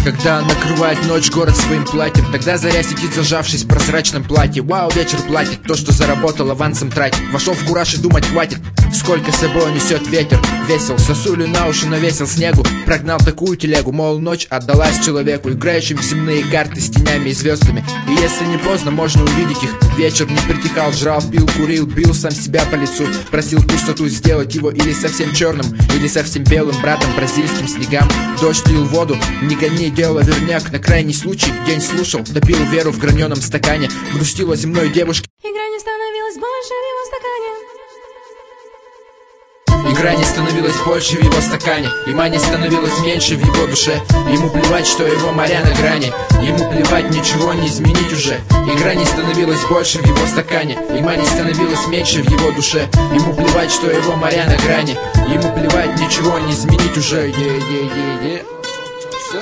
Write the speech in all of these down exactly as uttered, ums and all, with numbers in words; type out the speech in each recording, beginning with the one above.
Когда накрывает ночь город своим платьем, тогда заря сидит, зажавшись в прозрачном платье. Вау, вечер платит, то, что заработал, авансом тратит. Вошел в кураж и думать хватит, сколько с собой несет ветер. Весел, сосулю на уши навесил снегу, прогнал такую телегу, мол, ночь отдалась человеку, играющим в земные карты с тенями и звездами. И если не поздно, можно увидеть их. Вечер не притихал, жрал, пил, курил, бил сам себя по лицу, просил пустоту сделать его или совсем черным, или совсем белым братом бразильским снегам. Дождь лил воду, не гони, дело верняк. На крайний случай день слушал, допил веру в граненом стакане. Грустила земной девушке, игра не становилась больше в его стакане. Игра не становилась больше в его стакане, Има не становилась меньше в его душе. Ему плевать, что его моря на грани, ему плевать, ничего не изменить уже. Игра не становилась больше в его стакане, Има не становилась меньше в его душе. Ему плевать, что его моря на грани, ему плевать, ничего не изменить уже. Е-е-е-е. Все.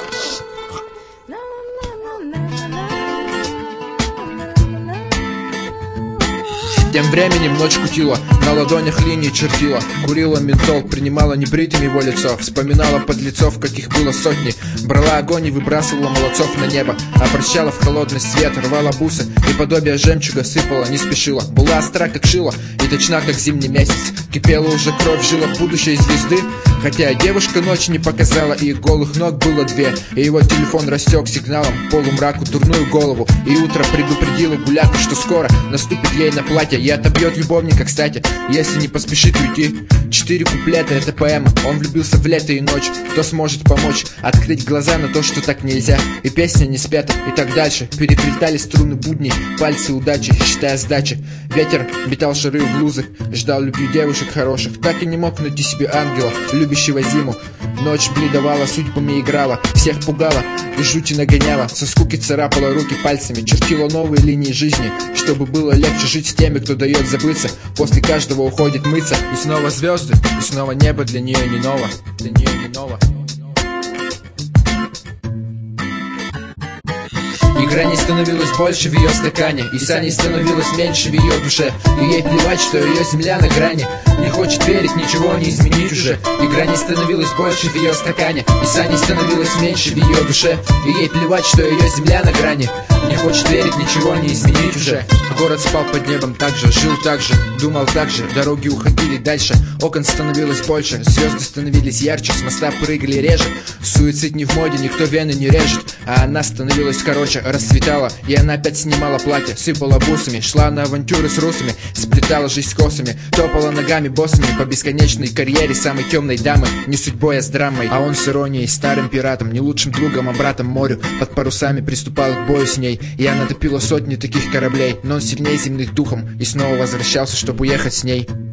Тем временем ночь кутила, на ладонях линии чертила, курила ментол, принимала небритым его лицо, вспоминала подлецов, каких было сотни, брала огонь и выбрасывала молодцов на небо, обращала в холодный свет, рвала бусы и подобие жемчуга сыпала, не спешила, была остра как шила и точна как зимний месяц, кипела уже кровь в жилах будущей звезды. Хотя девушка ночь не показала, и голых ног было две, и его телефон рассек сигналом полумраку дурную голову. И утро предупредило гуляку, что скоро наступит ей на платье и отобьет любовника, кстати, если не поспешит уйти. Четыре куплета — это поэма, он влюбился в лето и ночь. Кто сможет помочь открыть глаза на то, что так нельзя? И песня не спета, и так дальше. Переплетали струны будней, пальцы удачи, считая сдачи. Ветер метал шары в блузы, ждал любви девушек хороших, так и не мог найти себе ангела, любящего зиму. Ночь бледовала, судьбами играла, всех пугала и жути нагоняла. Со скуки царапала руки пальцами, чертила новые линии жизни, чтобы было легче жить с теми, кто дает забыться. После каждого уходит мыться. И снова звезды, и снова небо для нее не ново, для нее не ново. Игра не становилась больше в ее стакане, и са не становилась меньше в ее душе. И ей плевать, что ее земля на грани, не хочет верить, ничего не изменить уже. Игра не становилась больше в ее стакане, и са не становилась меньше в ее душе. И ей плевать, что ее земля на грани, не хочет верить, ничего не изменить уже. Город спал под небом так же, жил так же, думал так же, дороги уходили дальше. Окон становилось больше, звезды становились ярче, с моста прыгали реже. Суицид не в моде, никто вены не режет, а она становилась короче. Расцветала, и она опять снимала платье, сыпала бусами, шла на авантюры с русами, сплетала жизнь с косами, топала ногами боссами по бесконечной карьере самой темной дамы. Не судьбой, а с драмой, а он с иронией, старым пиратом, не лучшим другом, а братом морю. Под парусами приступал к бою с ней, и она топила сотни таких кораблей, но он сильнее земных духом и снова возвращался, чтобы уехать с ней.